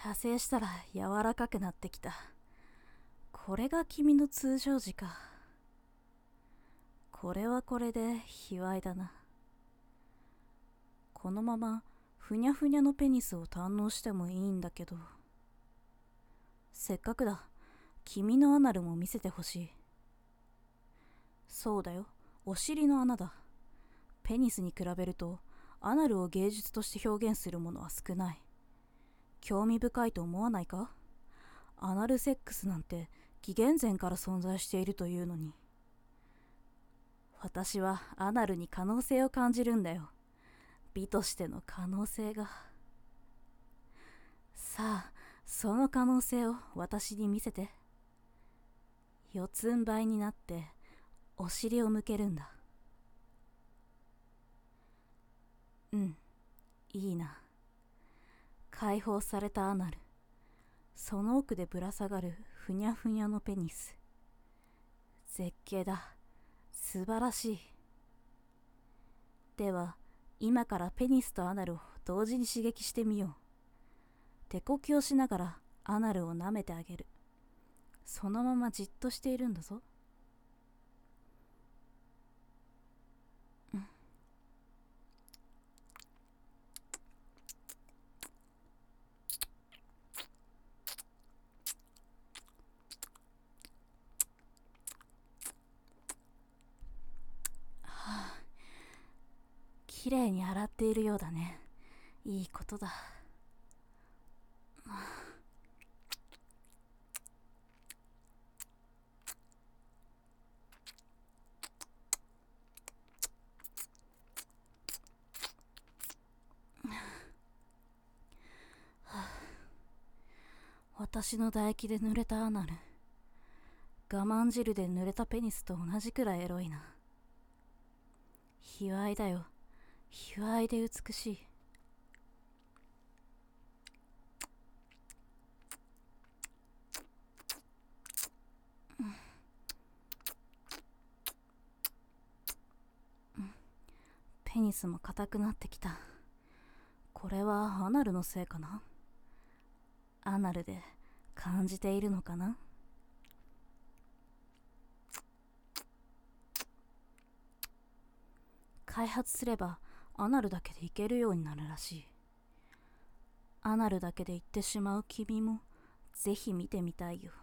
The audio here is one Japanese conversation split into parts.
射精したら柔らかくなってきた。これが君の通常時か。これはこれで卑猥だな。このままふにゃふにゃのペニスを堪能してもいいんだけど。せっかくだ、君のアナルも見せてほしい。そうだよ、お尻の穴だ。ペニスに比べるとアナルを芸術として表現するものは少ない。興味深いと思わないか？アナルセックスなんて紀元前から存在しているというのに。私はアナルに可能性を感じるんだよ。美としての可能性が。さあ、その可能性を私に見せて。四つん這いになってお尻を向けるんだ。うん、いいな。解放されたアナル。その奥でぶら下がるふにゃふにゃのペニス。絶景だ。素晴らしい。では、今からペニスとアナルを同時に刺激してみよう。手こきをしながらアナルを舐めてあげる。そのままじっとしているんだぞ。きれいに洗っているようだね。いいことだ。私の唾液で濡れたアナル。我慢汁で濡れたペニスと同じくらいエロいな。卑猥だよ。卑猥で美しい。ペニスも硬くなってきた。これはアナルのせいかな？アナルで感じているのかな？開発すればアナルだけでいけるようになるらしい。アナルだけで言ってしまう君もぜひ見てみたいよ。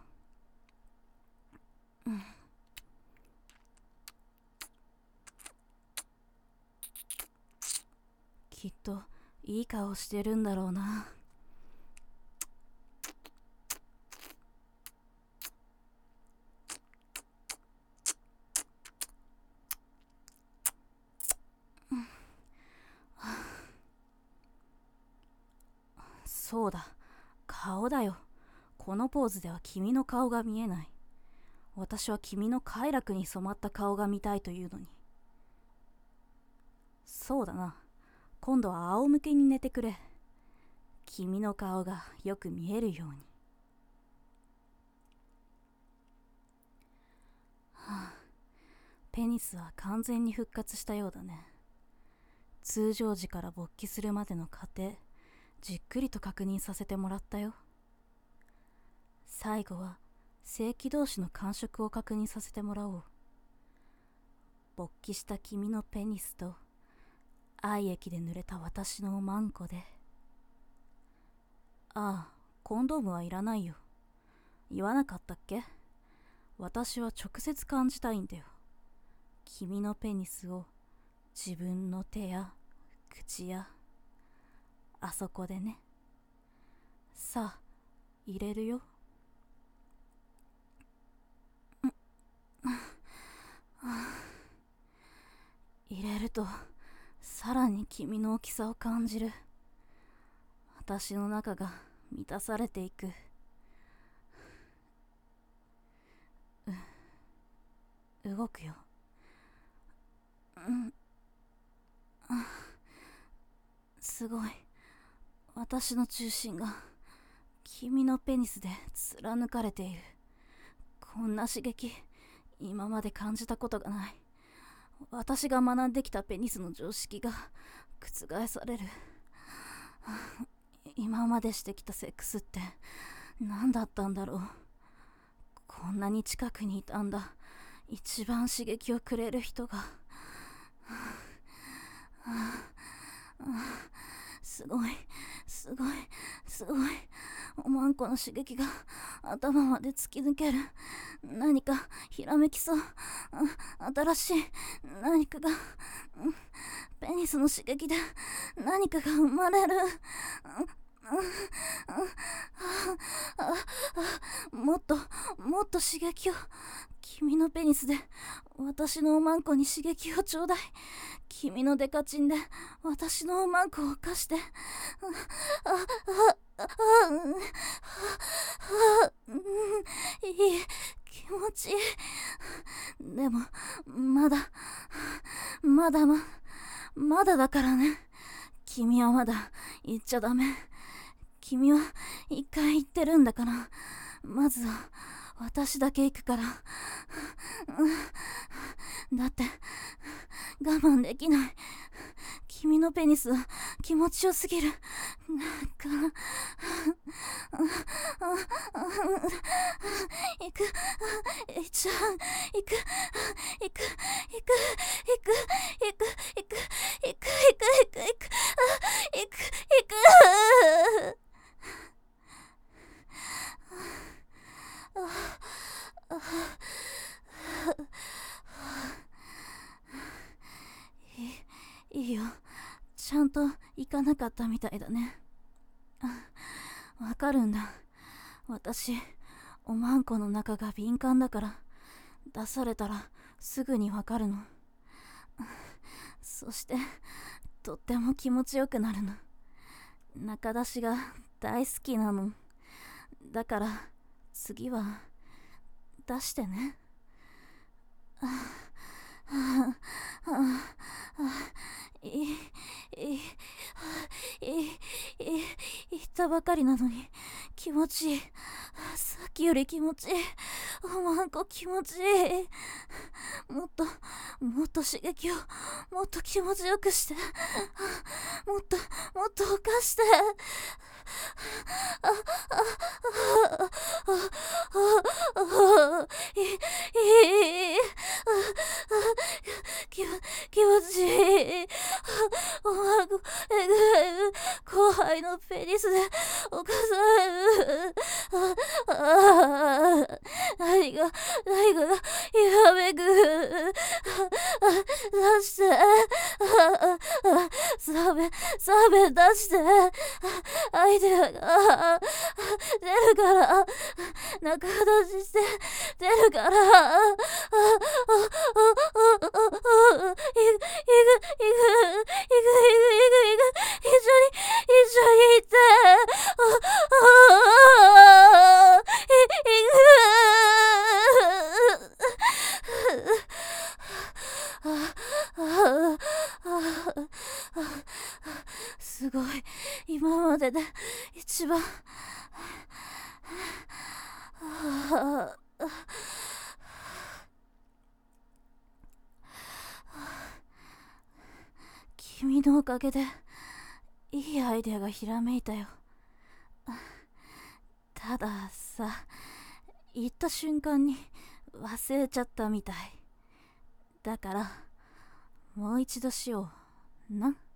きっといい顔してるんだろうな。そうだ、顔だよ。このポーズでは君の顔が見えない。私は君の快楽に染まった顔が見たいというのに。そうだな。今度は仰向けに寝てくれ。君の顔がよく見えるように。ペニスは完全に復活したようだね。通常時から勃起するまでの過程、じっくりと確認させてもらったよ。最後は性器同士の感触を確認させてもらおう。勃起した君のペニスと愛液で濡れた私のおまんこで。ああ、コンドームはいらないよ。言わなかったっけ？私は直接感じたいんだよ。君のペニスを自分の手や口やあそこでね。さあ、入れるよ。入れるとさらに君の大きさを感じる。私の中が満たされていく。動くよ。すごい。私の中心が君のペニスで貫かれている。こんな刺激、今まで感じたことがない。私が学んできたペニスの常識が覆される。 今までしてきたセックスって何だったんだろう。こんなに近くにいたんだ、一番刺激をくれる人が。すごいすごいすごい。おまんこの刺激が頭まで突き抜ける。何かひらめきそう。新しい何かが、ペニスの刺激で何かが生まれる。もっともっと刺激を。君のペニスで私のおまんこに刺激をちょうだい。君のデカチンで私のおまんこを貸して。いい、気持ちいい。でもまだまだだからね。君はまだ言っちゃダメ。君は一回言ってるんだから。まずは私だけ行くから。だって我慢できない。君のペニス気持ちよすぎるから。行く、ちゃん、行く。いいよ、ちゃんと行かなかったみたいだね。わかるんだ。私、おまんこの中が敏感だから、出されたらすぐにわかるの。そしてとっても気持ちよくなるの。中出しが大好きなの。だから次は出してね。言ったばかりなのに気持ちいい。さっきより気持ちいい。おまんこ気持ちいい。もっと刺激をもっと気持ちよくして。もっと犯して。気持ちいい。おまんこ後輩のペニスで犯される。何がひらめく。出して。サメ出して。アイデアが出るから。中出しして出るから。一緒に行って。すごい、今までで一番。君のおかげでいいアイデアがひらめいたよ。たださ、言った瞬間に忘れちゃったみたいだから、もう一度しような。